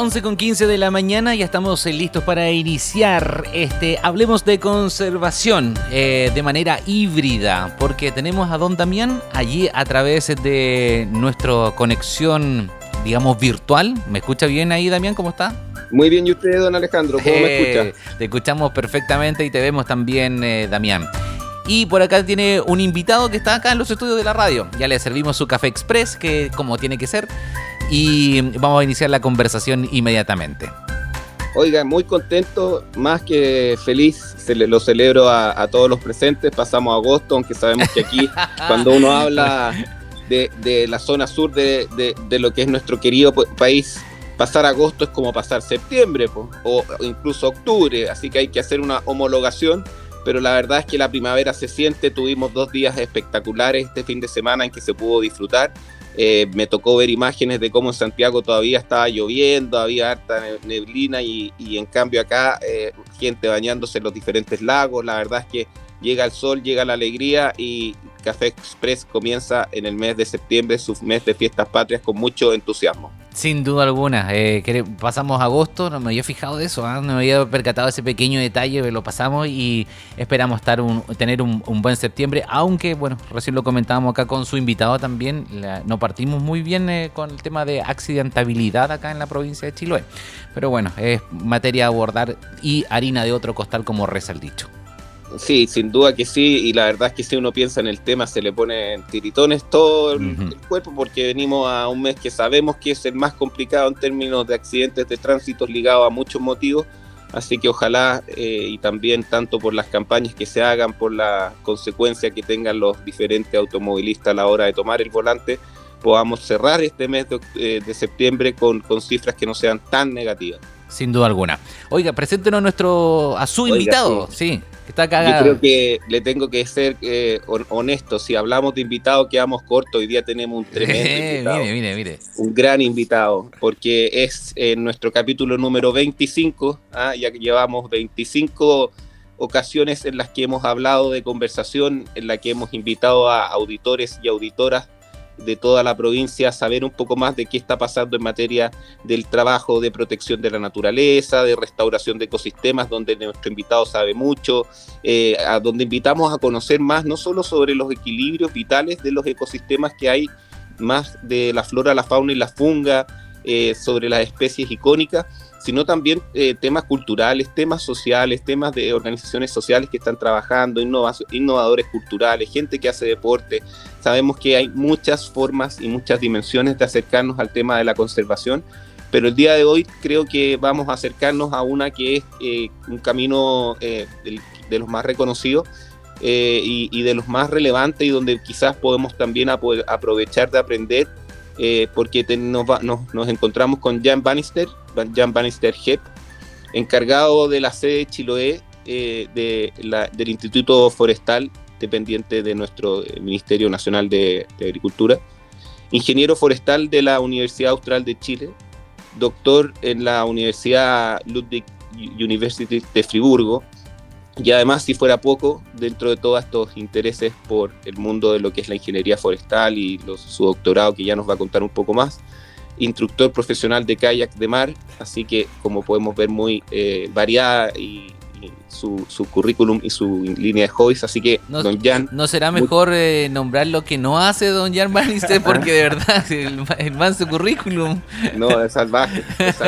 11:15 de la mañana, ya estamos listos para iniciar Hablemos de Conservación de manera híbrida, porque tenemos a don Damián allí a través de nuestra conexión, digamos, virtual. ¿Me escucha bien ahí, Damián? ¿Cómo está? Muy bien, ¿y usted, don Alejandro? ¿Cómo me escucha? Te escuchamos perfectamente y te vemos también, Damián. Y por acá tiene un invitado que está acá en los estudios de la radio. Ya le servimos su café express, que como tiene que ser, y vamos a iniciar la conversación inmediatamente. Oiga, muy contento, más que feliz, lo celebro a todos los presentes. Pasamos agosto, aunque sabemos que aquí, cuando uno habla de la zona sur de lo que es nuestro querido país, pasar agosto es como pasar septiembre, o incluso octubre, así que hay que hacer una homologación. Pero la verdad es que la primavera se siente. Tuvimos 2 días espectaculares este fin de semana en que se pudo disfrutar. Me tocó ver imágenes de cómo en Santiago todavía estaba lloviendo, había harta neblina y en cambio acá gente bañándose en los diferentes lagos. La verdad es que llega el sol, llega la alegría y Café Express comienza en el mes de septiembre, su mes de fiestas patrias, con mucho entusiasmo. Sin duda alguna, pasamos agosto, no me había fijado de eso, no me había percatado de ese pequeño detalle, lo pasamos y esperamos tener un buen septiembre, aunque, bueno, recién lo comentábamos acá con su invitado también, no partimos muy bien con el tema de accidentabilidad acá en la provincia de Chiloé, pero bueno, es materia a abordar y harina de otro costal, como reza el dicho. Sí, sin duda que sí, y la verdad es que si uno piensa en el tema se le ponen tiritones todo el cuerpo, porque venimos a un mes que sabemos que es el más complicado en términos de accidentes de tránsito ligados a muchos motivos, así que ojalá y también tanto por las campañas que se hagan, por la consecuencia que tengan los diferentes automovilistas a la hora de tomar el volante, podamos cerrar este mes de septiembre con cifras que no sean tan negativas. Sin duda alguna. Oiga, preséntenos a su invitado, sí. Que está acá. Yo creo que le tengo que ser honesto. Si hablamos de invitado, quedamos cortos. Hoy día tenemos un tremendo invitado. Mire. Un gran invitado, porque es nuestro capítulo número 25. Ya que llevamos 25 ocasiones en las que hemos hablado de conversación, en las que hemos invitado a auditores y auditoras de toda la provincia a saber un poco más de qué está pasando en materia del trabajo de protección de la naturaleza, de restauración de ecosistemas, donde nuestro invitado sabe mucho, a donde invitamos a conocer más, no solo sobre los equilibrios vitales de los ecosistemas que hay, más de la flora, la fauna y la funga, sobre las especies icónicas, sino también temas culturales, temas sociales, temas de organizaciones sociales que están trabajando, innovadores culturales, gente que hace deporte. Sabemos que hay muchas formas y muchas dimensiones de acercarnos al tema de la conservación, pero el día de hoy creo que vamos a acercarnos a una que es un camino de los más reconocidos y de los más relevantes, y donde quizás podemos también aprovechar de aprender, porque nos encontramos con Jan Bannister Hepp, encargado de la sede de Chiloé del Instituto Forestal, dependiente de nuestro Ministerio Nacional de Agricultura, ingeniero forestal de la Universidad Austral de Chile, doctor en la Universidad Ludwig University de Friburgo, y además, si fuera poco, dentro de todos estos intereses por el mundo de lo que es la ingeniería forestal y su doctorado, que ya nos va a contar un poco más, instructor profesional de kayak de mar, así que como podemos ver muy variada y su currículum y su línea de hobbies, así que don Jan... ¿No será mejor nombrar lo que no hace don Jan Bannister? Porque de verdad, el manso currículum... No, es salvaje.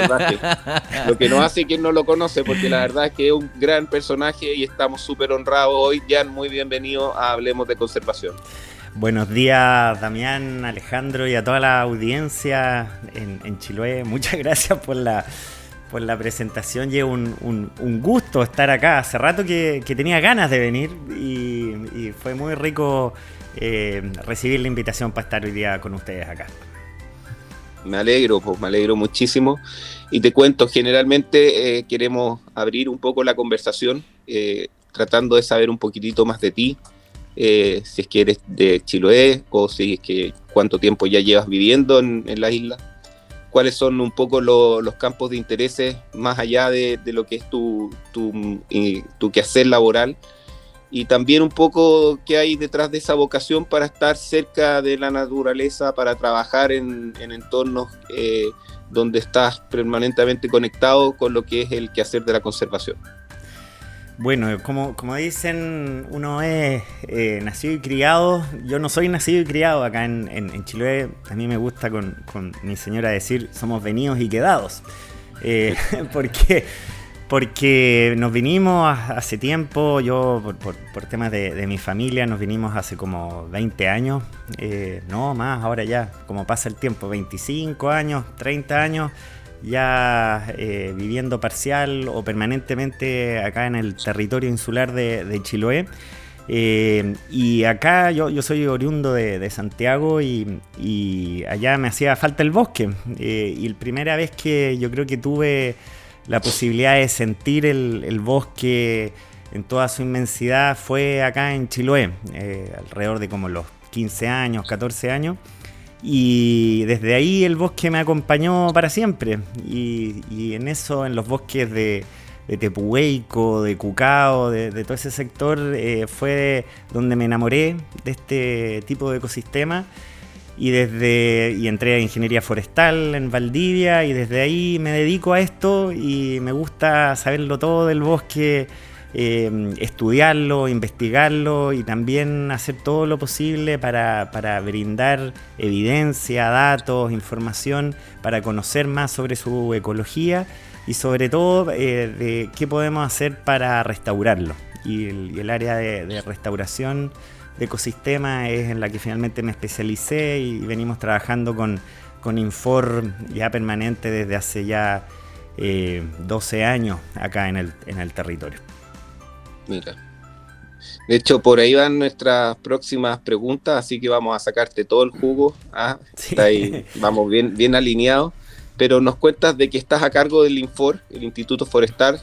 Lo que no hace quien no lo conoce, porque la verdad es que es un gran personaje y estamos súper honrados hoy. Jan, muy bienvenido a Hablemos de Conservación. Buenos días, Damián, Alejandro y a toda la audiencia en Chiloé. Muchas gracias por la presentación. Y es un gusto estar acá. Hace rato que tenía ganas de venir y fue muy rico recibir la invitación para estar hoy día con ustedes acá. Me alegro muchísimo. Y te cuento, generalmente queremos abrir un poco la conversación tratando de saber un poquitito más de ti. Si es que eres de Chiloé o si es que cuánto tiempo ya llevas viviendo en la isla. ¿Cuáles son un poco los campos de intereses más allá de lo que es tu quehacer laboral? Y también un poco qué hay detrás de esa vocación para estar cerca de la naturaleza, para trabajar en entornos donde estás permanentemente conectado con lo que es el quehacer de la conservación. Bueno, como dicen, uno es nacido y criado. Yo no soy nacido y criado acá en Chiloé. A mí me gusta con mi señora decir, somos venidos y quedados. Porque nos vinimos hace tiempo. Yo, por temas de mi familia, nos vinimos hace como 20 años. No más, ahora ya, como pasa el tiempo, 25 años, 30 años. Ya viviendo parcial o permanentemente acá en el territorio insular de Chiloé. Y acá yo soy oriundo de Santiago y allá me hacía falta el bosque. Y la primera vez que yo creo que tuve la posibilidad de sentir el bosque en toda su inmensidad fue acá en Chiloé, alrededor de como los 15 años, 14 años. Y desde ahí el bosque me acompañó para siempre. Y en eso, en los bosques de Tepuhueico, de Cucao, de todo ese sector, fue donde me enamoré de este tipo de ecosistema. Y entré a ingeniería forestal en Valdivia y desde ahí me dedico a esto y me gusta saberlo todo del bosque. Estudiarlo, investigarlo y también hacer todo lo posible para brindar evidencia, datos, información, para conocer más sobre su ecología y sobre todo de qué podemos hacer para restaurarlo. Y el área de restauración de ecosistemas es en la que finalmente me especialicé y venimos trabajando con Infor ya permanente desde hace ya 12 años acá en el territorio. Mira, de hecho por ahí van nuestras próximas preguntas, así que vamos a sacarte todo el jugo. Sí. Ahí vamos bien alineados, pero nos cuentas de que estás a cargo del Infor, el Instituto Forestal,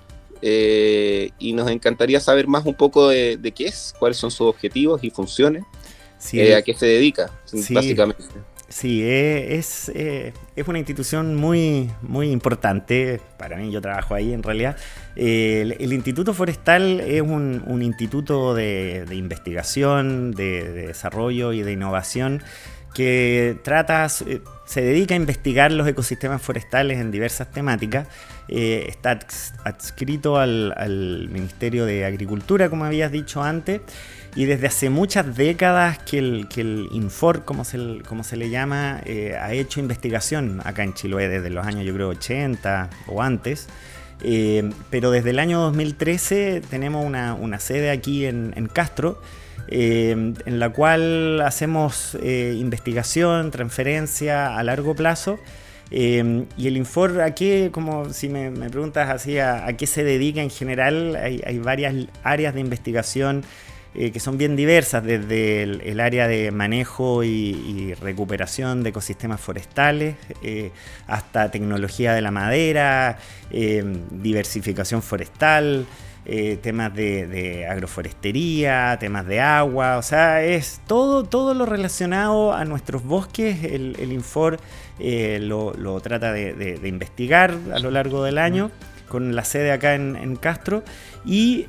y nos encantaría saber más un poco de qué es, cuáles son sus objetivos y funciones, sí. A qué se dedica, sí. Básicamente. Sí, es una institución muy, muy importante. Para mí, yo trabajo ahí en realidad. El Instituto Forestal es un instituto de investigación, de desarrollo y de innovación que se dedica a investigar los ecosistemas forestales en diversas temáticas. Está adscrito al Ministerio de Agricultura, como habías dicho antes. Y desde hace muchas décadas que el Infor, como se le llama, ha hecho investigación acá en Chiloé desde los años, yo creo, 80 o antes. Pero desde el año 2013 tenemos una sede aquí en Castro, en la cual hacemos investigación, transferencia a largo plazo. Y el Infor, ¿a qué? Como si me preguntas así, ¿a qué se dedica en general? Hay varias áreas de investigación que son bien diversas, desde el área de manejo y recuperación de ecosistemas forestales, hasta tecnología de la madera, diversificación forestal, temas de agroforestería, temas de agua, o sea, es todo lo relacionado a nuestros bosques. El Infor lo trata de investigar a lo largo del año, con la sede acá en Castro, y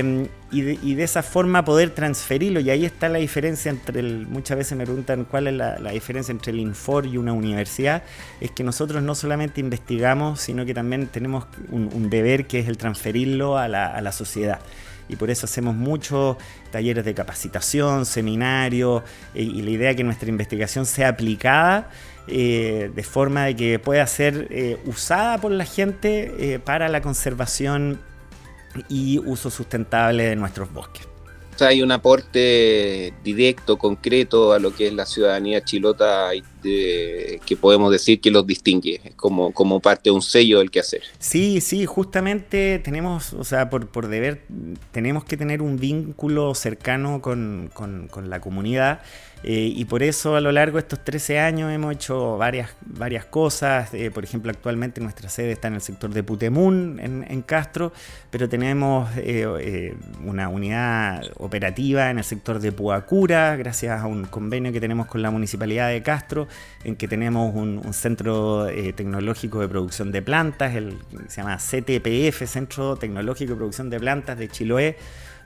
de esa forma poder transferirlo. Y ahí está la diferencia muchas veces me preguntan cuál es la diferencia entre el Infor y una universidad. Es que nosotros no solamente investigamos, sino que también tenemos un deber, que es el transferirlo a la sociedad. Y por eso hacemos muchos talleres de capacitación, seminarios, y la idea es que nuestra investigación sea aplicada de forma de que pueda ser usada por la gente para la conservación y uso sustentable de nuestros bosques. O sea, hay un aporte directo, concreto a lo que es la ciudadanía chilota, que podemos decir que los distingue, como parte de un sello del quehacer. Sí, justamente tenemos, o sea, por deber, tenemos que tener un vínculo cercano con la comunidad. Y por eso a lo largo de estos 13 años hemos hecho varias cosas. Por ejemplo, actualmente nuestra sede está en el sector de Putemún, en Castro, pero tenemos una unidad operativa en el sector de Puacura, gracias a un convenio que tenemos con la Municipalidad de Castro, en que tenemos un centro tecnológico de producción de plantas, se llama CTPF, Centro Tecnológico de Producción de Plantas de Chiloé,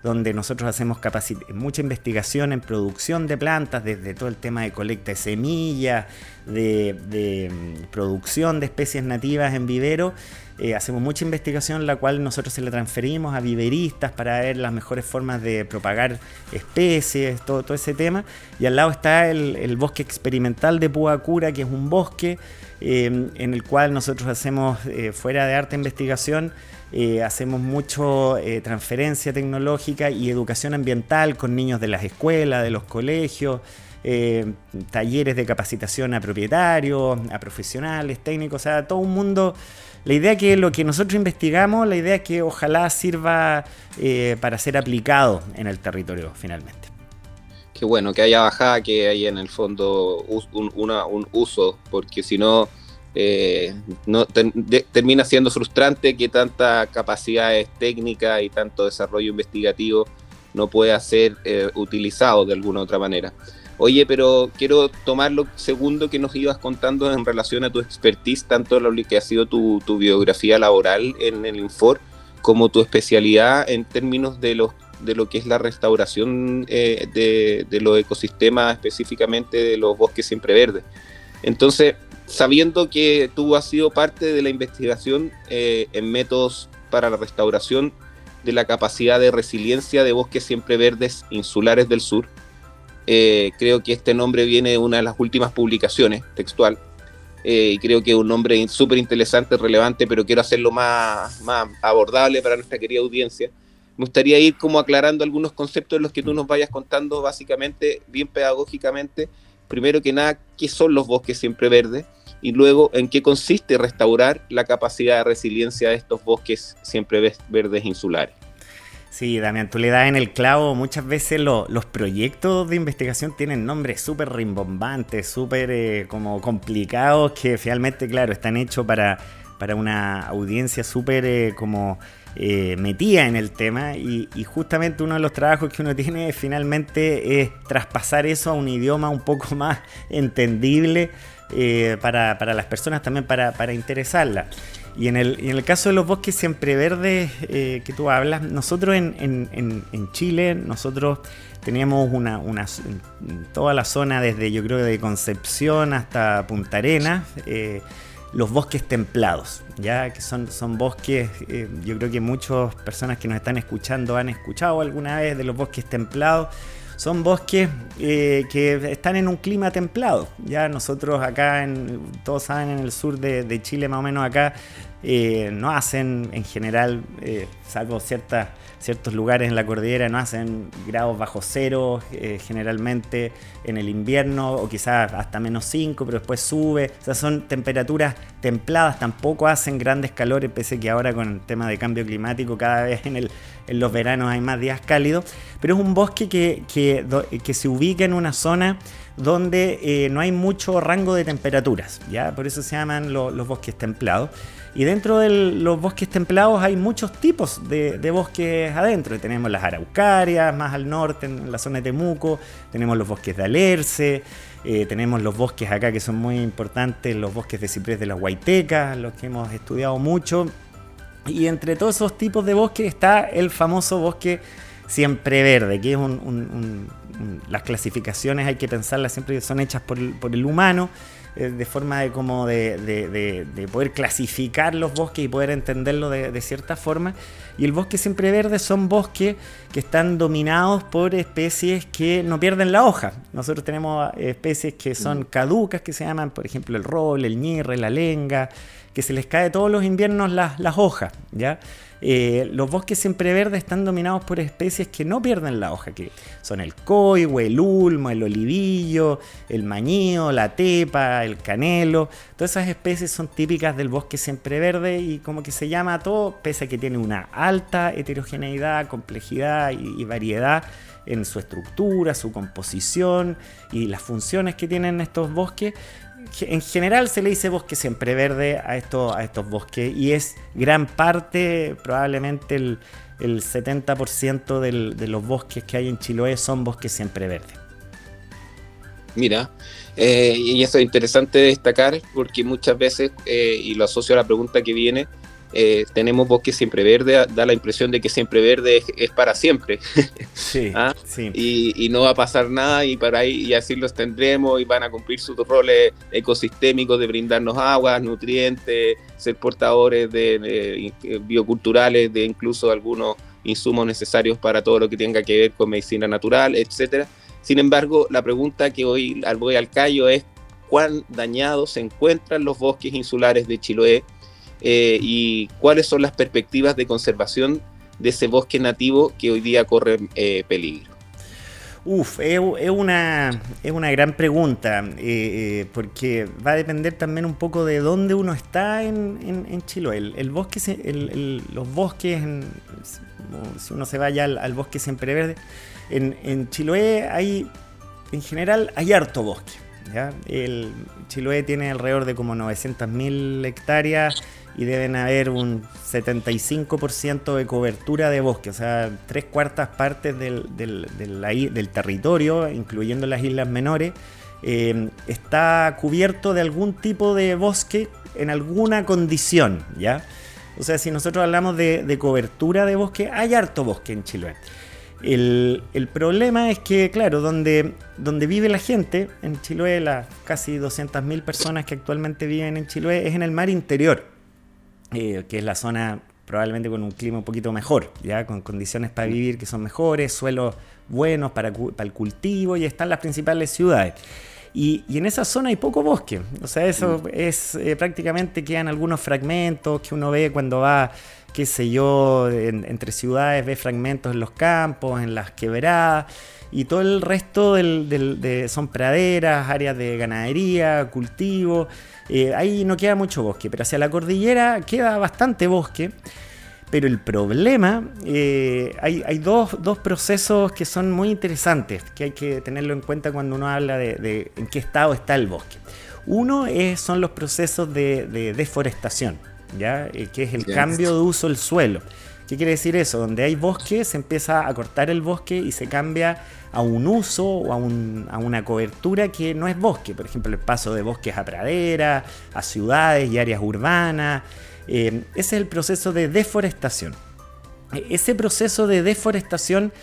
donde nosotros hacemos mucha investigación en producción de plantas, desde todo el tema de colecta de semillas, de producción de especies nativas en vivero. Hacemos mucha investigación, la cual nosotros se la transferimos a viveristas para ver las mejores formas de propagar especies, todo ese tema. Y al lado está el bosque experimental de Puacura, que es un bosque en el cual nosotros hacemos, fuera de arte e investigación, hacemos mucho transferencia tecnológica y educación ambiental con niños de las escuelas, de los colegios, talleres de capacitación a propietarios, a profesionales, técnicos, o sea, todo un mundo. La idea es que lo que nosotros investigamos, la idea es que ojalá sirva para ser aplicado en el territorio finalmente. Qué bueno, que haya bajada, que haya en el fondo un uso, porque si no, termina siendo frustrante que tanta capacidades técnicas y tanto desarrollo investigativo no pueda ser utilizado de alguna otra manera. Oye, pero quiero tomar lo segundo que nos ibas contando en relación a tu expertise, tanto lo que ha sido tu biografía laboral en el Infor, como tu especialidad en términos de lo que es la restauración de los ecosistemas, específicamente de los bosques siempre verdes. Entonces, sabiendo que tú has sido parte de la investigación en métodos para la restauración de la capacidad de resiliencia de bosques siempre verdes insulares del sur, creo que este nombre viene de una de las últimas publicaciones textual, y creo que es un nombre súper interesante, relevante, pero quiero hacerlo más abordable para nuestra querida audiencia. Me gustaría ir como aclarando algunos conceptos de los que tú nos vayas contando, básicamente, bien pedagógicamente. Primero que nada, ¿qué son los bosques siempre verdes? Y luego, ¿en qué consiste restaurar la capacidad de resiliencia de estos bosques siempre verdes insulares? Sí, Damián, tú le das en el clavo. Muchas veces los proyectos de investigación tienen nombres súper rimbombantes, súper como complicados, que finalmente, claro, están hechos para una audiencia súper como metida en el tema, y justamente uno de los trabajos que uno tiene finalmente es traspasar eso a un idioma un poco más entendible para las personas, también para interesarlas. Y en el caso de los bosques siempre verdes que tú hablas, nosotros en Chile, nosotros teníamos toda la zona desde, yo creo, de Concepción hasta Punta Arenas, los bosques templados, ya que son bosques, yo creo que muchas personas que nos están escuchando han escuchado alguna vez de los bosques templados. Son bosques que están en un clima templado. Ya nosotros acá, todos saben, en el sur de Chile, más o menos acá, no hacen en general, salvo ciertos lugares en la cordillera, no hacen grados bajo cero generalmente en el invierno, o quizás hasta -5, pero después sube. O sea, son temperaturas templadas, tampoco hacen grandes calores, pese a que ahora con el tema de cambio climático cada vez en los veranos hay más días cálidos. Pero es un bosque que se ubica en una zona donde no hay mucho rango de temperaturas, ¿ya? Por eso se llaman los bosques templados. Y dentro de los bosques templados hay muchos tipos de bosques adentro. Tenemos las araucarias más al norte, en la zona de Temuco. Tenemos los bosques de alerce. Tenemos los bosques acá que son muy importantes, los bosques de ciprés de las Huaytecas, los que hemos estudiado mucho. Y entre todos esos tipos de bosques está el famoso bosque siempre verde, que es las clasificaciones hay que pensarlas siempre que son hechas por el humano, de forma de poder clasificar los bosques y poder entenderlo de cierta forma. Y el bosque siempre verde son bosques que están dominados por especies que no pierden la hoja. Nosotros tenemos especies que son caducas, que se llaman, por ejemplo, el roble, el ñirre, la lenga, que se les cae todos los inviernos las hojas, ¿ya? Los bosques siempre verdes están dominados por especies que no pierden la hoja, que son el coihue, el ulmo, el olivillo, el mañío, la tepa, el canelo. Todas esas especies son típicas del bosque siempre verde, y como que se llama todo, pese a que tiene una alta heterogeneidad, complejidad y variedad en su estructura, su composición y las funciones que tienen estos bosques. En general se le dice bosque siempre verde a estos bosques, y es gran parte, probablemente el 70% de los bosques que hay en Chiloé son bosques siempre verdes. Mira, y eso es interesante destacar, porque muchas veces, y lo asocio a la pregunta que viene, tenemos bosque siempre verde, da la impresión de que siempre verde es para siempre. Sí, ¿Ah? sí. Y no va a pasar nada y para ahí y así los tendremos y van a cumplir sus roles ecosistémicos de brindarnos aguas, nutrientes, ser portadores de bioculturales, de incluso algunos insumos necesarios para todo lo que tenga que ver con medicina natural, etcétera. Sin embargo, la pregunta que hoy voy al callo es cuán dañados se encuentran los bosques insulares de Chiloé, y cuáles son las perspectivas de conservación de ese bosque nativo que hoy día corre peligro. Es una gran pregunta, porque va a depender también un poco de dónde uno está en Chiloé. Los bosques, si uno se vaya al bosque siempre verde, en Chiloé en general hay harto bosque, ¿ya? Chiloé tiene alrededor de como 900.000 hectáreas y deben haber un 75% de cobertura de bosque, o sea, 3/4 partes del territorio, incluyendo las islas menores, está cubierto de algún tipo de bosque en alguna condición, ¿ya? O sea, si nosotros hablamos de cobertura de bosque, hay harto bosque en Chiloé. El problema es que, claro, donde vive la gente en Chiloé, las casi 200.000 personas que actualmente viven en Chiloé, es en el mar interior, que es la zona probablemente con un clima un poquito mejor, ya con condiciones para vivir que son mejores, suelos buenos para el cultivo, y están las principales ciudades. Y en esa zona hay poco bosque, o sea, eso es prácticamente quedan algunos fragmentos que uno ve cuando va, qué sé yo, entre ciudades, ve fragmentos en los campos, en las quebradas, y todo el resto son praderas, áreas de ganadería, cultivo. Ahí no queda mucho bosque, pero hacia la cordillera queda bastante bosque. Pero el problema, hay dos procesos que son muy interesantes, que hay que tenerlo en cuenta cuando uno habla de en qué estado está el bosque. Uno son los procesos de deforestación, ¿ya? Que es el cambio de uso del suelo. ¿Qué quiere decir eso? Donde hay bosque se empieza a cortar el bosque y se cambia a un uso o a una cobertura que no es bosque. Por ejemplo, el paso de bosques a praderas, a ciudades y áreas urbanas. Ese es el proceso de deforestación. Ese proceso de deforestación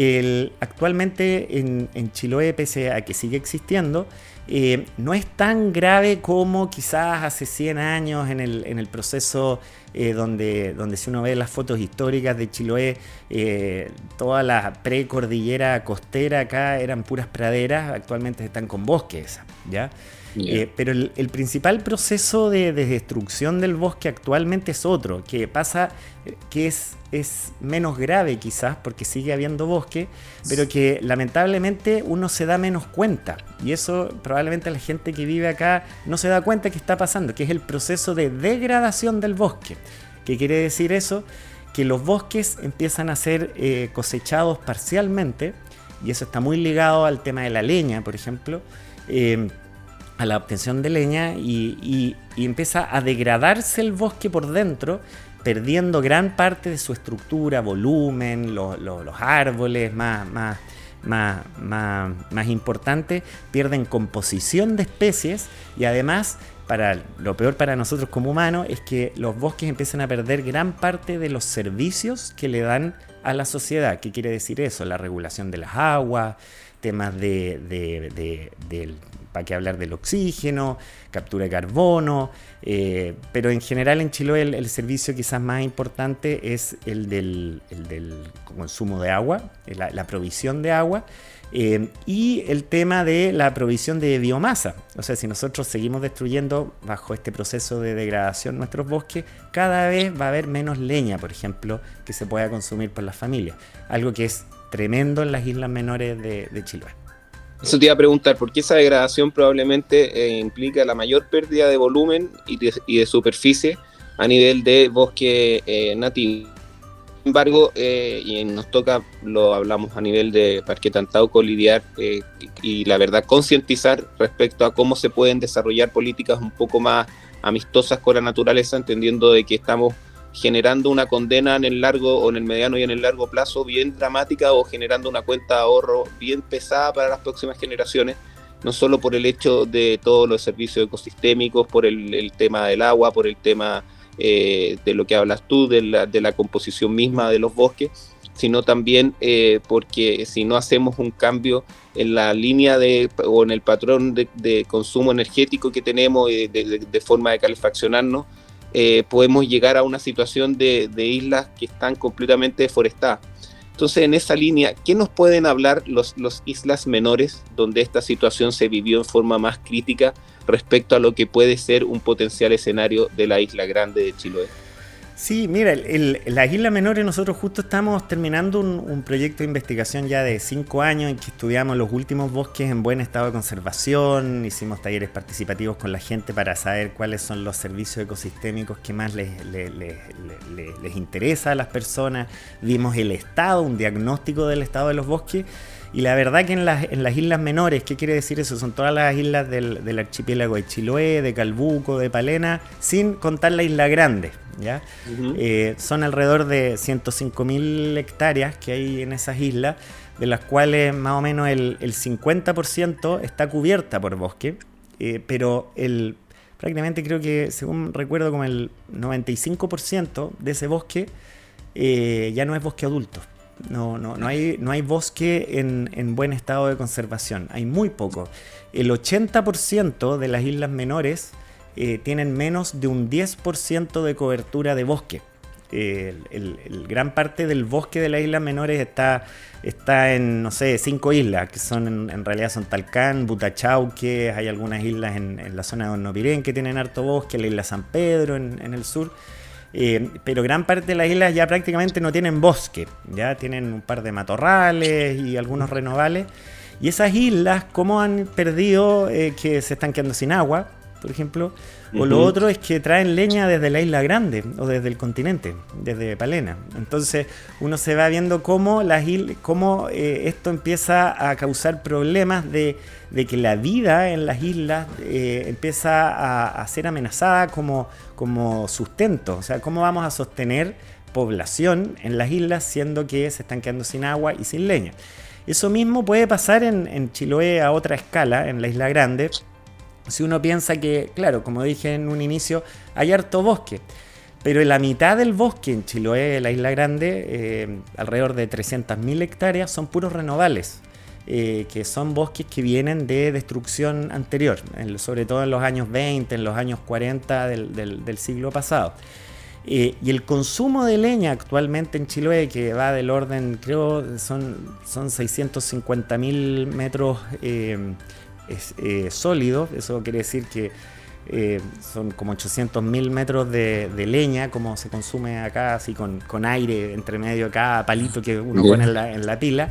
actualmente en Chiloé, pese a que sigue existiendo, no es tan grave como quizás hace 100 años en el proceso donde si uno ve las fotos históricas de Chiloé, toda la precordillera costera acá eran puras praderas, actualmente están con bosques, ¿ya? Pero el principal proceso de destrucción del bosque actualmente es otro, que pasa, que es menos grave quizás porque sigue habiendo bosque, pero que lamentablemente uno se da menos cuenta, y eso probablemente la gente que vive acá no se da cuenta que está pasando, que es el proceso de degradación del bosque. ¿Qué quiere decir eso? Que los bosques empiezan a ser cosechados parcialmente, y eso está muy ligado al tema de la leña, por ejemplo, a la obtención de leña, y empieza a degradarse el bosque por dentro, perdiendo gran parte de su estructura, volumen, los árboles más importantes pierden composición de especies, y además, lo peor para nosotros como humanos es que los bosques empiezan a perder gran parte de los servicios que le dan a la sociedad. ¿Qué quiere decir eso? La regulación de las aguas, temas para qué hablar del oxígeno, captura de carbono, pero en general en Chiloé el servicio quizás más importante es el del consumo de agua, la provisión de agua, y el tema de la provisión de biomasa. O sea, si nosotros seguimos destruyendo bajo este proceso de degradación nuestros bosques, cada vez va a haber menos leña, por ejemplo, que se pueda consumir por las familias, algo que es tremendo en las islas menores de Chiloé. Eso te iba a preguntar, porque esa degradación probablemente implica la mayor pérdida de volumen y de superficie a nivel de bosque nativo. Sin embargo, y nos toca, lo hablamos a nivel de Parque Tantauco, lidiar y la verdad concientizar respecto a cómo se pueden desarrollar políticas un poco más amistosas con la naturaleza, entendiendo de que estamos generando una condena en el largo o en el mediano y en el largo plazo bien dramática, o generando una cuenta de ahorro bien pesada para las próximas generaciones, no solo por el hecho de todos los servicios ecosistémicos, por el tema del agua, por el tema de lo que hablas tú, de la composición misma de los bosques, sino también porque si no hacemos un cambio en la línea o en el patrón de consumo energético que tenemos de forma de calefaccionarnos, podemos llegar a una situación de islas que están completamente deforestadas. Entonces, en esa línea, ¿qué nos pueden hablar los islas menores donde esta situación se vivió en forma más crítica respecto a lo que puede ser un potencial escenario de la isla grande de Chiloé? Sí, mira, las Islas Menores, nosotros justo estamos terminando un proyecto de investigación ya de 5 años en que estudiamos los últimos bosques en buen estado de conservación, hicimos talleres participativos con la gente para saber cuáles son los servicios ecosistémicos que más les interesa a las personas, vimos el estado, un diagnóstico del estado de los bosques. Y la verdad que en las Islas Menores, ¿qué quiere decir eso? Son todas las islas del archipiélago de Chiloé, de Calbuco, de Palena, sin contar la Isla Grande, ¿ya? Son alrededor de 105.000 hectáreas que hay en esas islas, de las cuales más o menos el 50% está cubierta por bosque, pero prácticamente creo que, según recuerdo, como el 95% de ese bosque ya no es bosque adulto. No hay bosque en buen estado de conservación, hay muy poco. El 80% de las islas menores tienen menos de un 10% de cobertura de bosque. Gran parte del bosque de las islas menores está en, no sé, 5 islas, que son en realidad son Talcán, Butachauque, hay algunas islas en la zona de Hornopirén que tienen harto bosque, la isla San Pedro en el sur. Pero gran parte de las islas ya prácticamente no tienen bosque, ya tienen un par de matorrales y algunos renovales. Y esas islas, ¿cómo han perdido que se están quedando sin agua, por ejemplo? O lo otro es que traen leña desde la Isla Grande o desde el continente, desde Palena. Entonces uno se va viendo cómo esto empieza a causar problemas de que la vida en las islas empieza a ser amenazada como sustento. O sea, ¿cómo vamos a sostener población en las islas siendo que se están quedando sin agua y sin leña? Eso mismo puede pasar en Chiloé a otra escala, en la Isla Grande. Si uno piensa que, claro, como dije en un inicio, hay harto bosque, pero en la mitad del bosque en Chiloé, la Isla Grande, alrededor de 300.000 hectáreas, son puros renovales, que son bosques que vienen de destrucción anterior, sobre todo en los años 20, en los años 40 del siglo pasado. Y el consumo de leña actualmente en Chiloé, que va del orden, creo, son 650.000 metros sólidos, eso quiere decir que son como 800.000 metros de leña, como se consume acá, así con aire entre medio de cada palito que uno pone en la pila.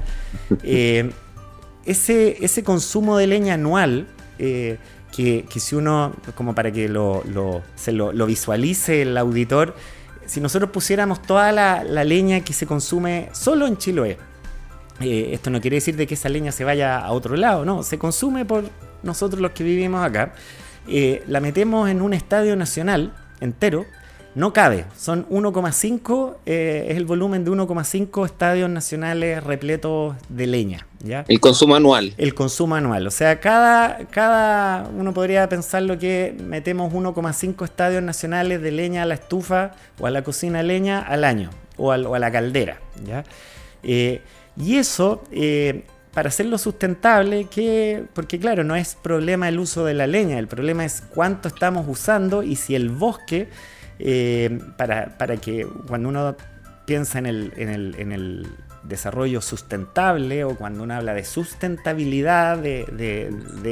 Ese consumo de leña anual, que si uno, como para que se lo visualice el auditor, si nosotros pusiéramos toda la leña que se consume solo en Chiloé, esto no quiere decir de que esa leña se vaya a otro lado, no, se consume por nosotros los que vivimos acá, la metemos en un estadio nacional entero, no cabe, son 1,5, es el volumen de 1,5 estadios nacionales repletos de leña, ¿ya? El consumo anual. El consumo anual, o sea, cada uno podría pensar lo que metemos 1,5 estadios nacionales de leña a la estufa o a la cocina de leña al año, o a la caldera, ¿ya? Y eso, para hacerlo sustentable, porque claro, no es problema el uso de la leña, el problema es cuánto estamos usando y si el bosque, para que cuando uno piensa en el desarrollo sustentable o cuando uno habla de sustentabilidad de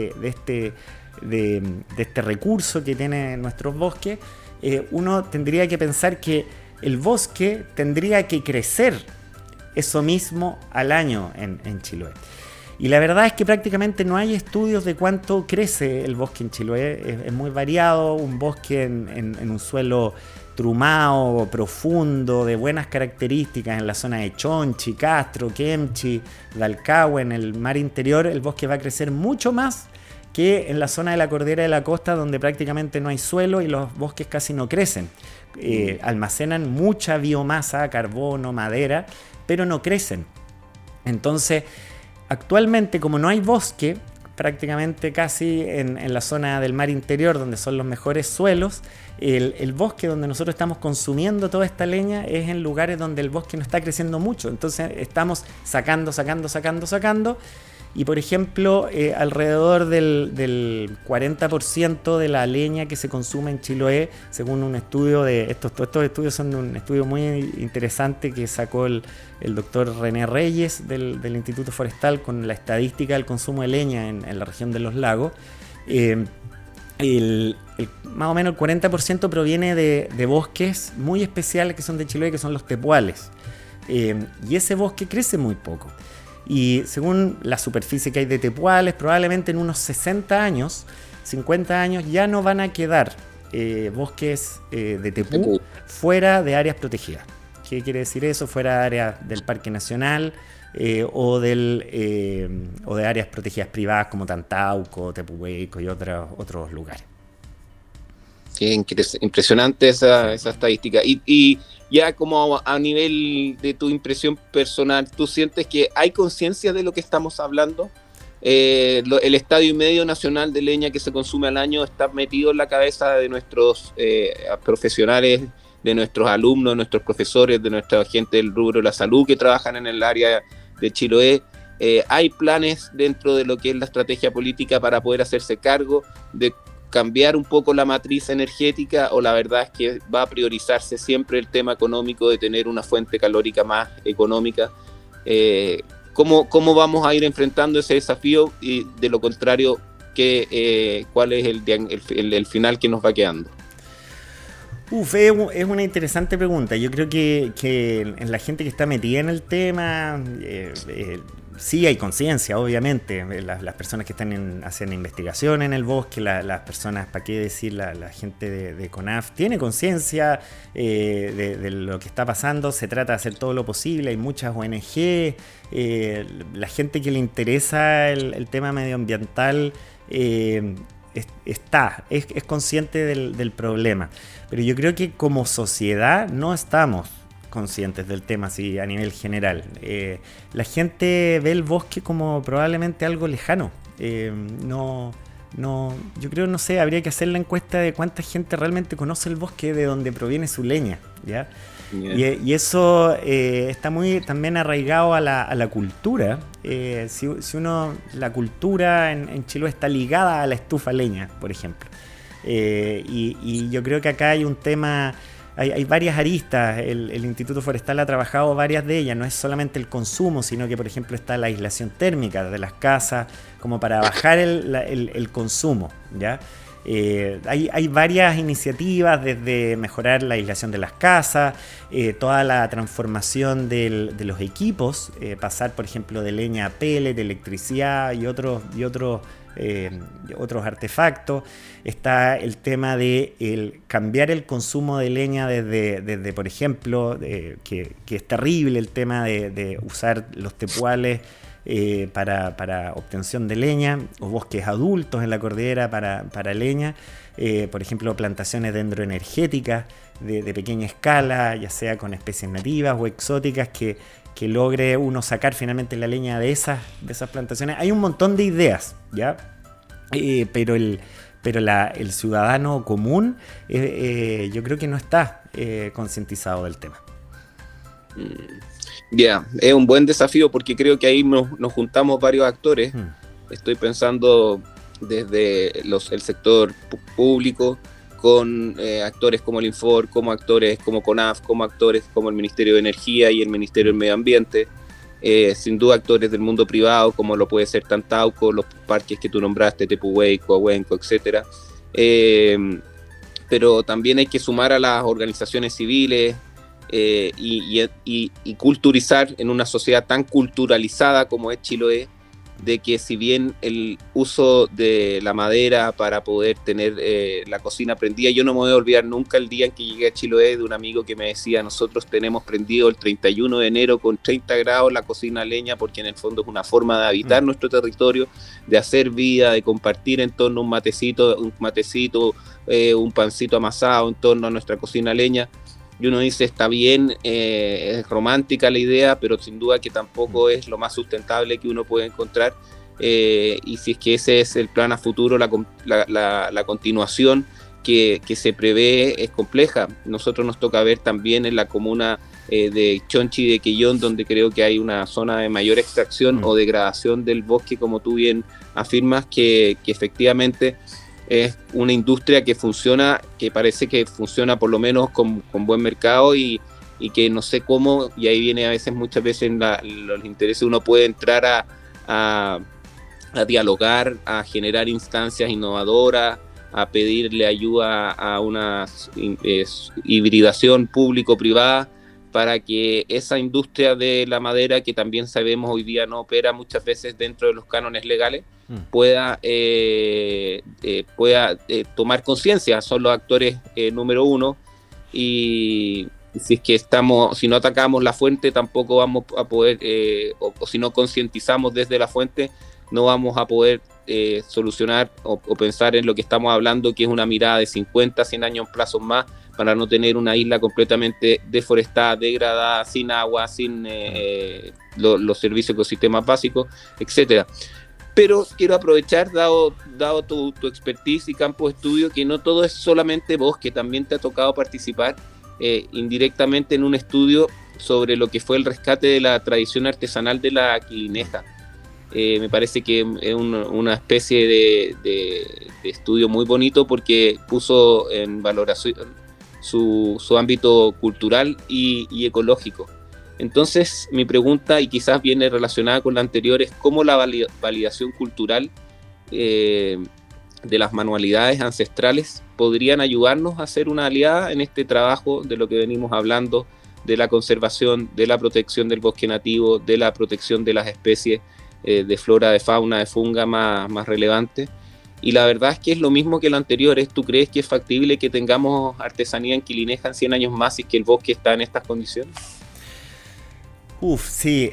este recurso que tienen nuestros bosques, uno tendría que pensar que el bosque tendría que crecer eso mismo al año en Chiloé. Y la verdad es que prácticamente no hay estudios de cuánto crece el bosque en Chiloé. Es muy variado, un bosque en un suelo trumado, profundo, de buenas características en la zona de Chonchi, Castro, Kemchi, Dalcahue, en el mar interior, el bosque va a crecer mucho más que en la zona de la cordillera de la costa, donde prácticamente no hay suelo y los bosques casi no crecen. Almacenan mucha biomasa, carbono, madera, pero no crecen. Entonces, actualmente, como no hay bosque, prácticamente casi en la zona del mar interior, donde son los mejores suelos. El bosque donde nosotros estamos consumiendo toda esta leña es en lugares donde el bosque no está creciendo mucho. Entonces estamos sacando. Y por ejemplo, alrededor del 40% de la leña que se consume en Chiloé, según un estudio de estos estudios son un estudio muy interesante que sacó el doctor René Reyes del Instituto Forestal con la estadística del consumo de leña en la región de los lagos. Más o menos el 40% proviene de bosques muy especiales que son de Chiloé, que son los tepuales. Y ese bosque crece muy poco. Y según la superficie que hay de tepuales, probablemente en unos 60 años, 50 años, ya no van a quedar bosques de tepú fuera de áreas protegidas. ¿Qué quiere decir eso? Fuera de áreas del Parque Nacional o de áreas protegidas privadas como Tantauco, Tepuhueco y otros lugares. Sí, impresionante esa estadística. Y ya como a nivel de tu impresión personal, ¿tú sientes que hay conciencia de lo que estamos hablando? El estadio y medio nacional de leña que se consume al año está metido en la cabeza de nuestros profesionales, de nuestros alumnos, de nuestros profesores, de nuestra gente del rubro de la salud que trabajan en el área de Chiloé. ¿Hay planes dentro de lo que es la estrategia política para poder hacerse cargo de cambiar un poco la matriz energética, o la verdad es que va a priorizarse siempre el tema económico de tener una fuente calórica más económica? ¿Cómo vamos a ir enfrentando ese desafío? Y de lo contrario, ¿cuál es el final que nos va quedando? Es una interesante pregunta. Yo creo que en la gente que está metida en el tema, sí hay conciencia, obviamente. Las personas que están haciendo investigación en el bosque, las personas, ¿para qué decir? La gente de CONAF tiene conciencia de lo que está pasando. Se trata de hacer todo lo posible. Hay muchas ONG, la gente que le interesa el tema medioambiental es consciente del problema. Pero yo creo que como sociedad no estamos conscientes del tema así a nivel general. La gente ve el bosque como probablemente algo lejano. Yo creo, no sé, habría que hacer la encuesta de cuánta gente realmente conoce el bosque, de donde proviene su leña, ¿ya? Yeah. Y eso está muy también arraigado a la cultura. La cultura en Chiloé está ligada a la estufa leña, por ejemplo. Y yo creo que acá hay un tema, hay varias aristas. El Instituto Forestal ha trabajado varias de ellas. No es solamente el consumo, sino que, por ejemplo, está la aislación térmica de las casas, como para bajar el consumo, ¿ya? Hay varias iniciativas, desde mejorar la aislación de las casas, toda la transformación de los equipos, pasar, por ejemplo, de leña a pellet, de electricidad y otros artefactos. Está el tema de cambiar el consumo de leña desde por ejemplo, que es terrible el tema de usar los tepuales para obtención de leña, o bosques adultos en la cordillera para leña, por ejemplo plantaciones dendroenergéticas de pequeña escala, ya sea con especies nativas o exóticas, que logre uno sacar finalmente la leña de esas plantaciones. Hay un montón de ideas, ¿ya? Pero el ciudadano común yo creo que no está concientizado del tema. Es un buen desafío, porque creo que ahí nos juntamos varios actores. Estoy pensando desde el sector público, con actores como el Infor, como actores como CONAF, como actores como el Ministerio de Energía y el Ministerio del Medio Ambiente. Sin duda actores del mundo privado, como lo puede ser Tantauco, los parques que tú nombraste, Tepuhueco, Ahuenco, etc. Pero también hay que sumar a las organizaciones civiles, y culturizar en una sociedad tan culturalizada como es Chiloé, de que si bien el uso de la madera para poder tener la cocina prendida, yo no me voy a olvidar nunca el día en que llegué a Chiloé de un amigo que me decía: nosotros tenemos prendido el 31 de enero con 30 grados la cocina a leña, porque en el fondo es una forma de habitar nuestro territorio, de hacer vida, de compartir en torno a un matecito, un pancito amasado en torno a nuestra cocina a leña. Y uno dice, está bien, es romántica la idea, pero sin duda que tampoco es lo más sustentable que uno puede encontrar. y si es que ese es el plan a futuro, la continuación que se prevé es compleja. Nosotros nos toca ver también en la comuna de Chonchi de Quellón, donde creo que hay una zona de mayor extracción o degradación del bosque, como tú bien afirmas, que efectivamente es una industria que funciona, que parece que funciona por lo menos con buen mercado y que no sé cómo, y ahí viene a veces, muchas veces los intereses, uno puede entrar a dialogar, a generar instancias innovadoras, a pedirle ayuda a una hibridación público-privada para que esa industria de la madera, que también sabemos hoy día no opera muchas veces dentro de los cánones legales, pueda tomar conciencia. Son los actores número uno, y si es que si no atacamos la fuente, tampoco vamos a poder, o si no concientizamos desde la fuente, no vamos a poder solucionar o pensar en lo que estamos hablando, que es una mirada de 50, 100 años en plazos más, para no tener una isla completamente deforestada, degradada, sin agua, sin los servicios ecosistemas básicos, etcétera. Pero quiero aprovechar, dado tu expertise y campo de estudio, que no todo es solamente bosque, también te ha tocado participar indirectamente en un estudio sobre lo que fue el rescate de la tradición artesanal de la quilineja. Me parece que es una especie de estudio muy bonito, porque puso en valoración su ámbito cultural y ecológico. Entonces, mi pregunta, y quizás viene relacionada con la anterior, es cómo la validación cultural de las manualidades ancestrales podrían ayudarnos a ser una aliada en este trabajo de lo que venimos hablando, de la conservación, de la protección del bosque nativo, de la protección de las especies de flora, de fauna, de funga más relevantes. Y la verdad es que es lo mismo que lo anterior. ¿Tú crees que es factible que tengamos artesanía en quilineja en 100 años más, si es que el bosque está en estas condiciones? Sí,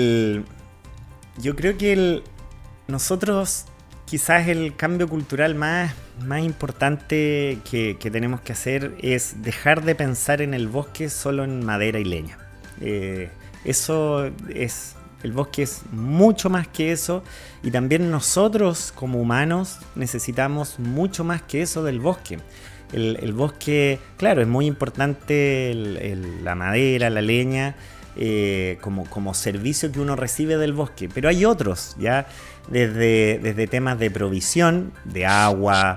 yo creo que nosotros quizás el cambio cultural más importante que tenemos que hacer es dejar de pensar en el bosque solo en madera y leña. El bosque es mucho más que eso, y también nosotros como humanos necesitamos mucho más que eso del bosque. El bosque, claro, es muy importante la madera, la leña, como servicio que uno recibe del bosque, pero hay otros, ya desde temas de provisión de agua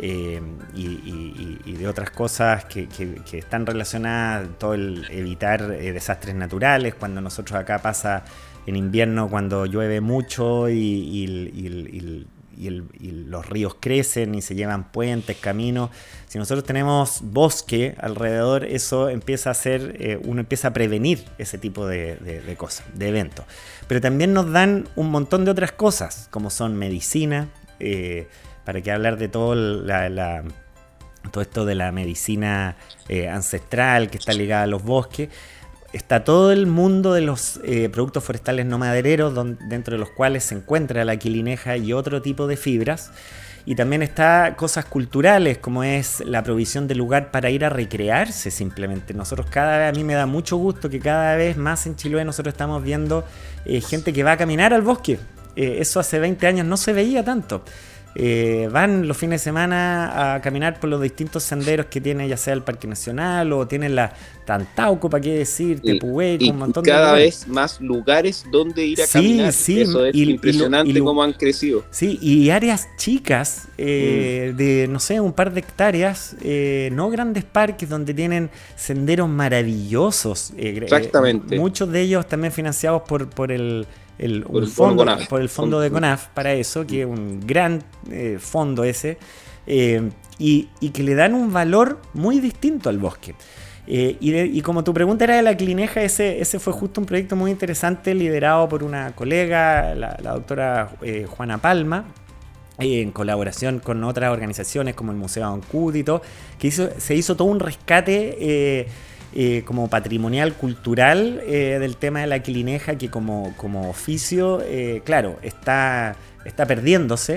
y de otras cosas que están relacionadas, todo el evitar desastres naturales. Cuando nosotros acá pasa en invierno, cuando llueve mucho y los ríos crecen y se llevan puentes, caminos. Si nosotros tenemos bosque alrededor, eso empieza a ser, uno empieza a prevenir ese tipo de cosas, de eventos. Pero también nos dan un montón de otras cosas, como son medicina, para que hablar de todo esto de la medicina ancestral que está ligada a los bosques. Está todo el mundo de los productos forestales no madereros, dentro de los cuales se encuentra la quilineja y otro tipo de fibras. Y también está cosas culturales, como es la provisión de lugar para ir a recrearse simplemente. Nosotros a mí me da mucho gusto que cada vez más en Chiloé nosotros estamos viendo gente que va a caminar al bosque. Eso hace 20 años no se veía tanto. Van los fines de semana a caminar por los distintos senderos que tiene, ya sea el Parque Nacional o tienen la Tantauco, para qué decir, Tepuhueco, y un montón cada de vez más lugares donde ir a caminar. Sí, eso es impresionante cómo han crecido. Sí, y áreas chicas de, no sé, un par de hectáreas, no grandes parques, donde tienen senderos maravillosos. Exactamente. Muchos de ellos también financiados por el fondo de CONAF para eso, que es un gran fondo ese, y que le dan un valor muy distinto al bosque. Y como tu pregunta era de la quilineja, ese fue justo un proyecto muy interesante liderado por una colega, la doctora Juana Palma, en colaboración con otras organizaciones como el Museo Ancud y todo, que se hizo todo un rescate como patrimonial cultural del tema de la quilineja, que como oficio, claro, está perdiéndose,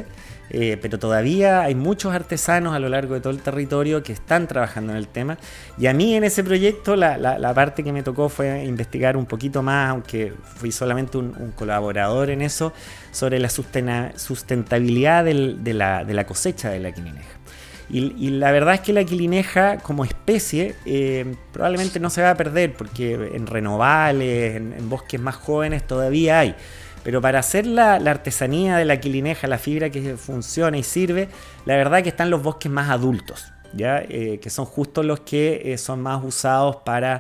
pero todavía hay muchos artesanos a lo largo de todo el territorio que están trabajando en el tema. Y a mí en ese proyecto la parte que me tocó fue investigar un poquito más, aunque fui solamente un colaborador en eso, sobre la sustentabilidad de la cosecha de la quilineja. Y la verdad es que la quilineja como especie probablemente no se va a perder, porque en renovales, en bosques más jóvenes todavía hay. Pero para hacer la artesanía de la quilineja, la fibra que funciona y sirve, la verdad que están los bosques más adultos, ¿ya? Que son justo los que son más usados para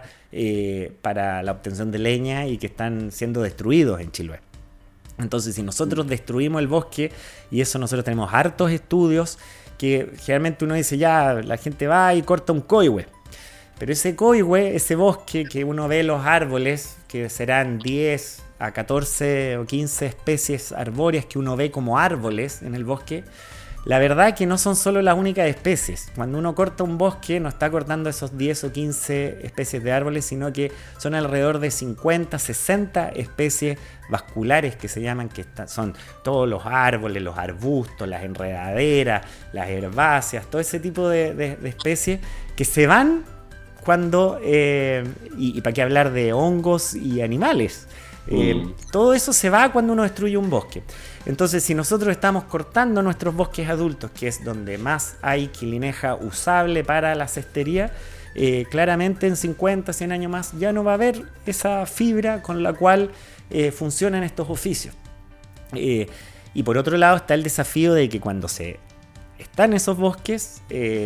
la obtención de leña y que están siendo destruidos en Chiloé. Entonces, si nosotros destruimos el bosque, y eso nosotros tenemos hartos estudios, que generalmente uno dice, ya, la gente va y corta un coihue. Pero ese coihue, ese bosque que uno ve los árboles, que serán 10 a 14 o 15 especies arbóreas que uno ve como árboles en el bosque, la verdad que no son solo las únicas especies. Cuando uno corta un bosque no está cortando esos 10 o 15 especies de árboles, sino que son alrededor de 50, 60 especies vasculares que se llaman, que son todos los árboles, los arbustos, las enredaderas, las herbáceas, todo ese tipo de especies que se van cuando, y para qué hablar de hongos y animales. Todo eso se va cuando uno destruye un bosque. Entonces, si nosotros estamos cortando nuestros bosques adultos, que es donde más hay quilineja usable para la cestería, claramente en 50, 100 años más ya no va a haber esa fibra con la cual funcionan estos oficios. Y por otro lado está el desafío de que cuando se están esos bosques,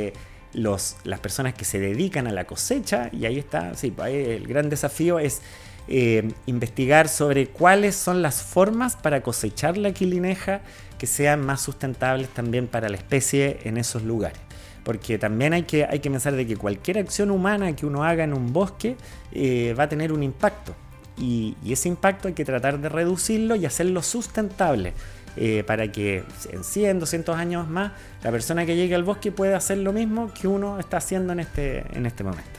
las personas que se dedican a la cosecha, y ahí está, sí, ahí el gran desafío es investigar sobre cuáles son las formas para cosechar la quilineja que sean más sustentables también para la especie en esos lugares. Porque también hay que pensar de que cualquier acción humana que uno haga en un bosque va a tener un impacto. Y ese impacto hay que tratar de reducirlo y hacerlo sustentable. Para que en 100, 200 años más la persona que llegue al bosque pueda hacer lo mismo que uno está haciendo en este momento.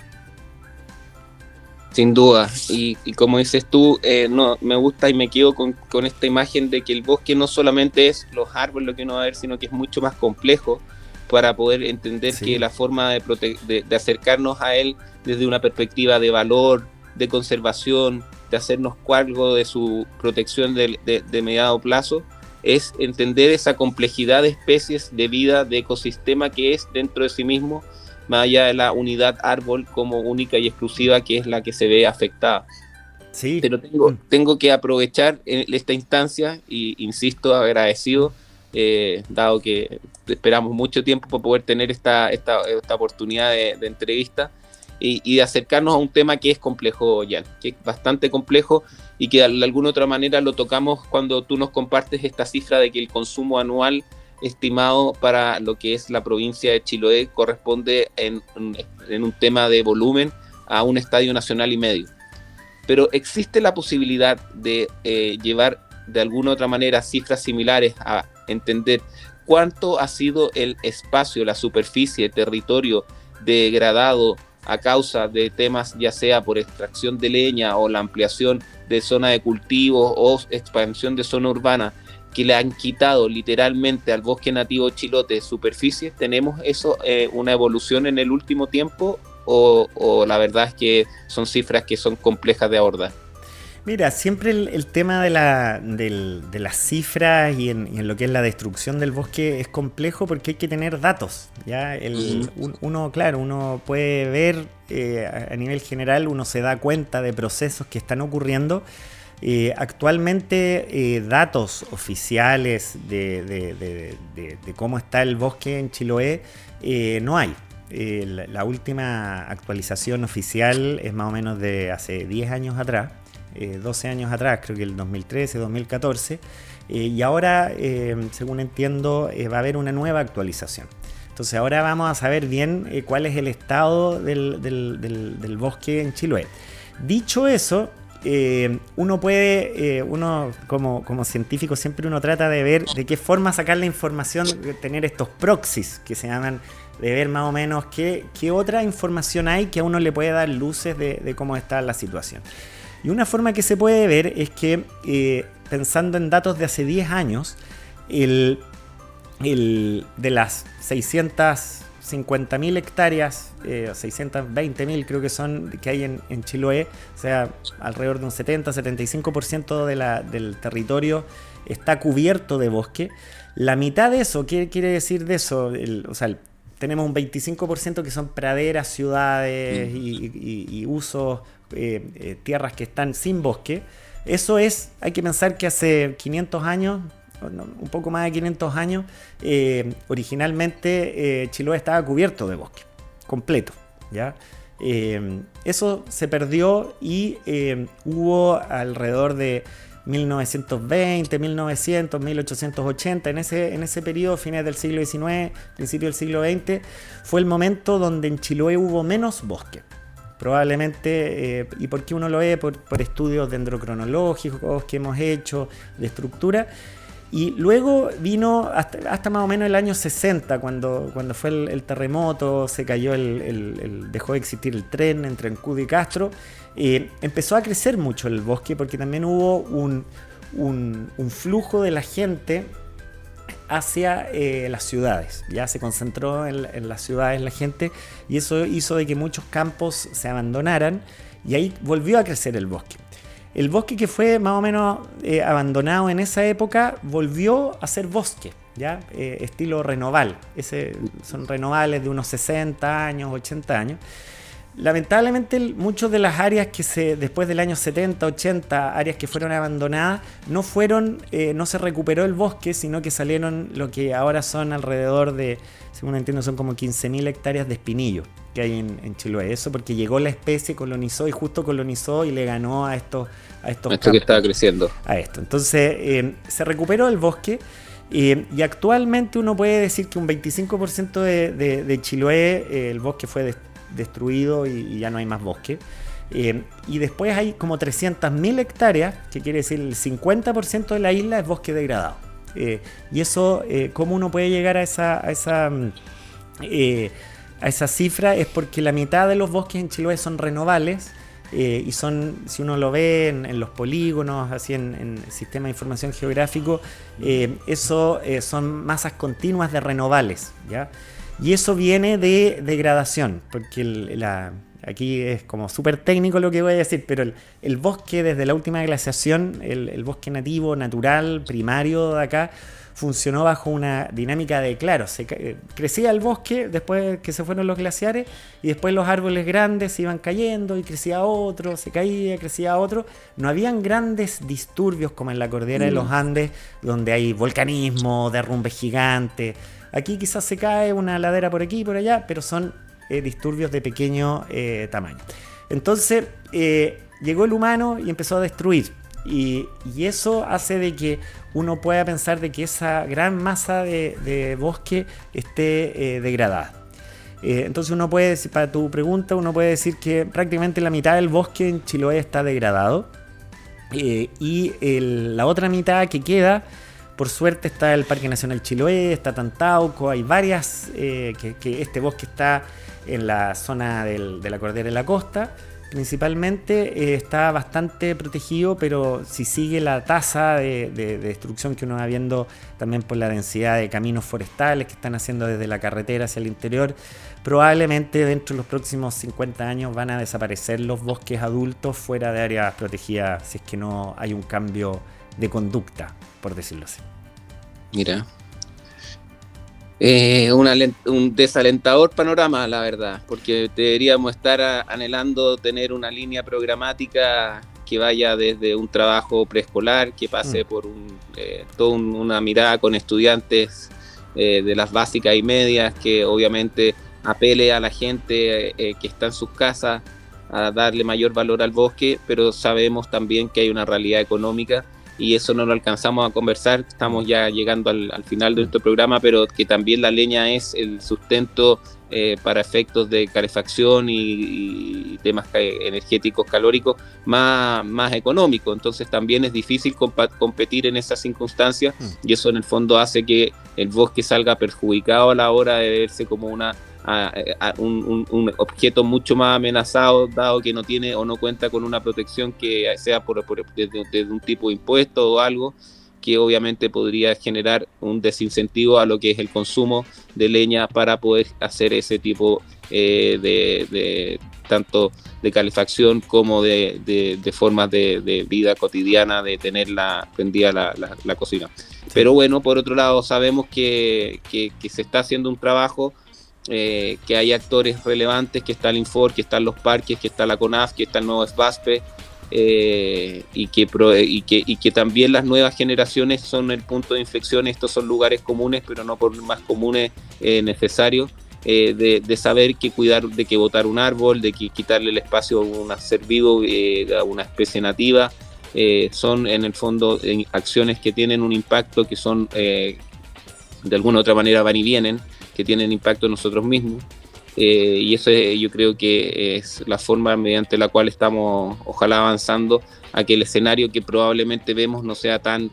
Sin duda, y como dices tú, no, me gusta y me quedo con esta imagen de que el bosque no solamente es los árboles lo que uno va a ver, sino que es mucho más complejo para poder entender que la forma de acercarnos a él desde una perspectiva de valor, de conservación, de hacernos cargo de su protección de mediano plazo, es entender esa complejidad de especies, de vida, de ecosistema que es dentro de sí mismo, más allá de la unidad árbol como única y exclusiva, que es la que se ve afectada. Sí. Pero tengo que aprovechar esta instancia y, insisto, agradecido, dado que esperamos mucho tiempo para poder tener esta oportunidad de entrevista y de acercarnos a un tema que es complejo, Jan, que es bastante complejo y que de alguna otra manera lo tocamos cuando tú nos compartes esta cifra de que el consumo anual estimado para lo que es la provincia de Chiloé corresponde en un tema de volumen a un estadio nacional y medio. Pero existe la posibilidad de llevar de alguna otra manera cifras similares a entender cuánto ha sido el espacio, la superficie, el territorio degradado a causa de temas ya sea por extracción de leña o la ampliación de zona de cultivo o expansión de zona urbana, que le han quitado literalmente al bosque nativo chilote superficie. ¿Tenemos eso, una evolución en el último tiempo o la verdad es que son cifras que son complejas de abordar? Mira, siempre el tema de las cifras y en lo que es la destrucción del bosque es complejo porque hay que tener datos, ¿ya? Uno puede ver a nivel general, uno se da cuenta de procesos que están ocurriendo. Actualmente datos oficiales de cómo está el bosque en Chiloé no hay. La última actualización oficial es más o menos de hace 10 años atrás, 12 años atrás, creo que el 2013, 2014, y ahora, según entiendo, va a haber una nueva actualización. Entonces ahora vamos a saber bien cuál es el estado del bosque en Chiloé. Dicho eso, uno puede, como científico siempre uno trata de ver de qué forma sacar la información, tener estos proxies que se llaman, de ver más o menos qué otra información hay que a uno le puede dar luces de cómo está la situación. Y una forma que se puede ver es que, pensando en datos de hace 10 años, el de las 650.000 hectáreas, 620.000 creo que son, que hay en Chiloé, o sea, alrededor de un 70-75% del territorio está cubierto de bosque. La mitad de eso, ¿qué quiere decir de eso? Tenemos un 25% que son praderas, ciudades y usos, tierras que están sin bosque. Eso hay que pensar que hace 500 años, un poco más de 500 años, originalmente Chiloé estaba cubierto de bosque, completo, ¿ya? Eso se perdió y hubo alrededor de 1920, 1900, 1880, en ese periodo, fines del siglo XIX, principio del siglo XX, fue el momento donde en Chiloé hubo menos bosque. Probablemente, ¿y por qué uno lo ve? Por estudios dendrocronológicos que hemos hecho, de estructura. Y luego vino hasta más o menos el año 60, cuando fue el terremoto, se cayó dejó de existir el tren entre Ancud y Castro. Empezó a crecer mucho el bosque porque también hubo un flujo de la gente hacia las ciudades. Ya se concentró en las ciudades la gente y eso hizo de que muchos campos se abandonaran y ahí volvió a crecer el bosque. El bosque que fue más o menos abandonado en esa época volvió a ser bosque, ¿ya? Estilo renoval. Son renovales de unos 60 años, 80 años. Lamentablemente, muchas de las áreas después del año 70, 80, áreas que fueron abandonadas, no se recuperó el bosque, sino que salieron lo que ahora son alrededor de, según entiendo, son como 15.000 hectáreas de espinillo que hay en Chiloé. Eso porque llegó la especie, colonizó y le ganó a estos esto que estaba creciendo. A esto. Entonces, se recuperó el bosque. Y actualmente uno puede decir que un 25% de Chiloé, el bosque fue destruido y ya no hay más bosque. Y después hay como 300.000 hectáreas, que quiere decir el 50% de la isla es bosque degradado. Y eso, ¿cómo uno puede llegar a esa cifra? Es porque la mitad de los bosques en Chiloé son renovables. Y son, si uno lo ve en los polígonos, así en el sistema de información geográfico, eso son masas continuas de renovales, ¿ya? Y eso viene de degradación, porque aquí es como súper técnico lo que voy a decir, pero el bosque desde la última glaciación, el bosque nativo, natural, primario de acá, funcionó bajo una dinámica de, claro, crecía el bosque después que se fueron los glaciares y después los árboles grandes se iban cayendo y crecía otro, se caía, crecía otro. No habían grandes disturbios como en la cordillera de los Andes, donde hay volcanismo, derrumbes gigantes. Aquí quizás se cae una ladera por aquí y por allá, pero son disturbios de pequeño tamaño. Entonces llegó el humano y empezó a destruir. Y eso hace de que uno pueda pensar de que esa gran masa de bosque esté degradada. Entonces uno puede decir, para tu pregunta, uno puede decir que prácticamente la mitad del bosque en Chiloé está degradado. Y la otra mitad que queda, por suerte, está el Parque Nacional Chiloé, está Tantauco, hay varias, que este bosque está en la zona de la cordillera de la costa. Principalmente está bastante protegido, pero si sigue la tasa de destrucción que uno va viendo también por la densidad de caminos forestales que están haciendo desde la carretera hacia el interior, probablemente dentro de los próximos 50 años van a desaparecer los bosques adultos fuera de áreas protegidas si es que no hay un cambio de conducta, por decirlo así. Mira. Un desalentador panorama, la verdad, porque deberíamos estar anhelando tener una línea programática que vaya desde un trabajo preescolar, que pase por toda una mirada con estudiantes de las básicas y medias, que obviamente apele a la gente que está en sus casas a darle mayor valor al bosque, pero sabemos también que hay una realidad económica y eso no lo alcanzamos a conversar. Estamos ya llegando al final de nuestro programa, pero que también la leña es el sustento para efectos de calefacción y temas energéticos calóricos más económicos. Entonces también es difícil competir en esas circunstancias y eso en el fondo hace que el bosque salga perjudicado a la hora de verse como un objeto mucho más amenazado, dado que no tiene o no cuenta con una protección que sea desde un tipo de impuesto o algo. que obviamente podría generar un desincentivo a lo que es el consumo de leña para poder hacer ese tipo de tanto de calefacción como de formas de vida cotidiana, de tener prendida la cocina. Pero bueno, por otro lado sabemos que se está haciendo un trabajo, que hay actores relevantes, que está el Infor, que están los parques, que está la CONAF, que está el nuevo SBASPE, y que también las nuevas generaciones son el punto de inflexión. Estos son lugares comunes, pero no por más comunes necesarios, de saber que cuidar, de que botar un árbol, de que quitarle el espacio a un ser vivo, a una especie nativa, son en el fondo acciones que tienen un impacto, que son de alguna u otra manera van y vienen, que tienen impacto en nosotros mismos. Y eso yo creo que es la forma mediante la cual estamos ojalá avanzando a que el escenario que probablemente vemos no sea tan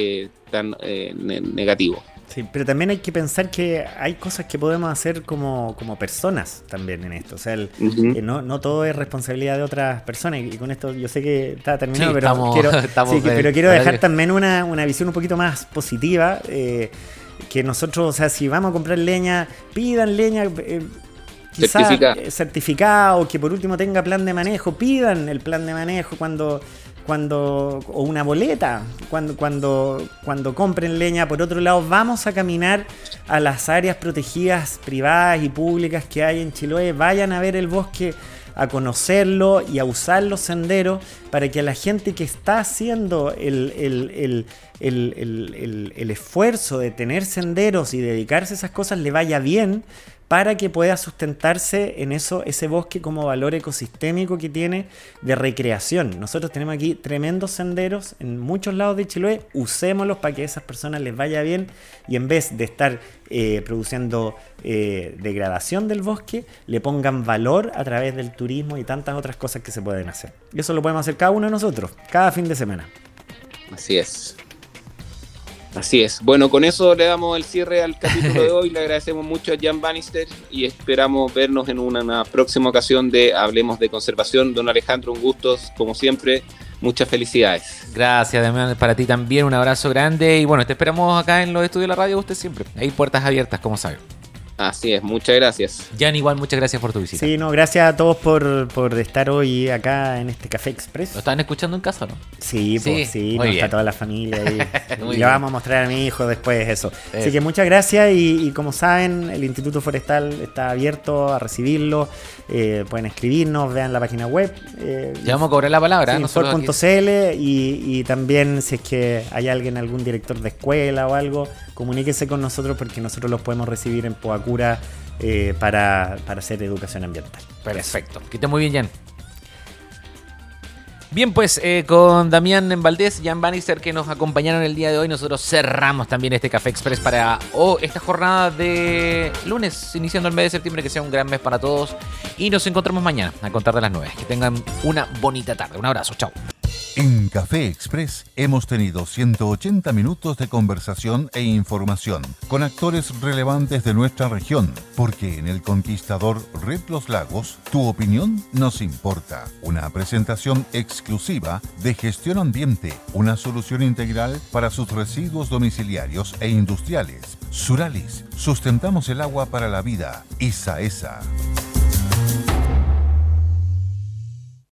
negativo. Sí, pero también hay que pensar que hay cosas que podemos hacer como personas también en esto. O sea, no todo es responsabilidad de otras personas. Y con esto yo sé que está terminado, sí, pero quiero dejar también una visión un poquito más positiva. Que nosotros, o sea, si vamos a comprar leña, pidan leña quizás certificada, o que por último tenga plan de manejo, pidan el plan de manejo o una boleta cuando compren leña. Por otro lado, vamos a caminar a las áreas protegidas privadas y públicas que hay en Chiloé, vayan a ver el bosque, a conocerlo y a usar los senderos, para que a la gente que está haciendo el esfuerzo de tener senderos y dedicarse a esas cosas le vaya bien, para que pueda sustentarse en ese bosque como valor ecosistémico que tiene de recreación. Nosotros tenemos aquí tremendos senderos en muchos lados de Chiloé, usémoslos para que a esas personas les vaya bien, y en vez de estar produciendo degradación del bosque, le pongan valor a través del turismo y tantas otras cosas que se pueden hacer. Y eso lo podemos hacer cada uno de nosotros, cada fin de semana. Así es. Así es. Bueno, con eso le damos el cierre al capítulo de hoy. Le agradecemos mucho a Jan Bannister y esperamos vernos en una próxima ocasión de Hablemos de Conservación. Don Alejandro, un gusto, como siempre. Muchas felicidades. Gracias, Damián, para ti también. Un abrazo grande. Y bueno, te esperamos acá en los estudios de la radio, usted siempre. Hay puertas abiertas, como sabe. Así es, muchas gracias. Jan, igual, muchas gracias por tu visita. Sí, no, gracias a todos por estar hoy acá en este Café Express. ¿Lo estaban escuchando en casa, no? Sí, pues sí, está toda la familia ahí. Y le vamos a mostrar a mi hijo después eso. Así que muchas gracias y como saben, el Instituto Forestal está abierto a recibirlo. Pueden escribirnos, vean la página web. Ya vamos a cobrar la palabra. Sí, Infor.cl y también si es que hay algún director de escuela o algo, comuníquese con nosotros porque nosotros los podemos recibir en Poacura para hacer educación ambiental. Perfecto. Que esté muy bien, Jan. Bien, pues con Damián Valdés, Jan Bannister, que nos acompañaron el día de hoy, nosotros cerramos también este Café Express para esta jornada de lunes, iniciando el mes de septiembre, que sea un gran mes para todos. Y nos encontramos mañana a contar de las 9. Que tengan una bonita tarde. Un abrazo, chao. En Café Express hemos tenido 180 minutos de conversación e información con actores relevantes de nuestra región, porque en El Conquistador Red Los Lagos, tu opinión nos importa. Una presentación exclusiva de Gestión Ambiente, una solución integral para sus residuos domiciliarios e industriales. Suralis, sustentamos el agua para la vida. ISAESA.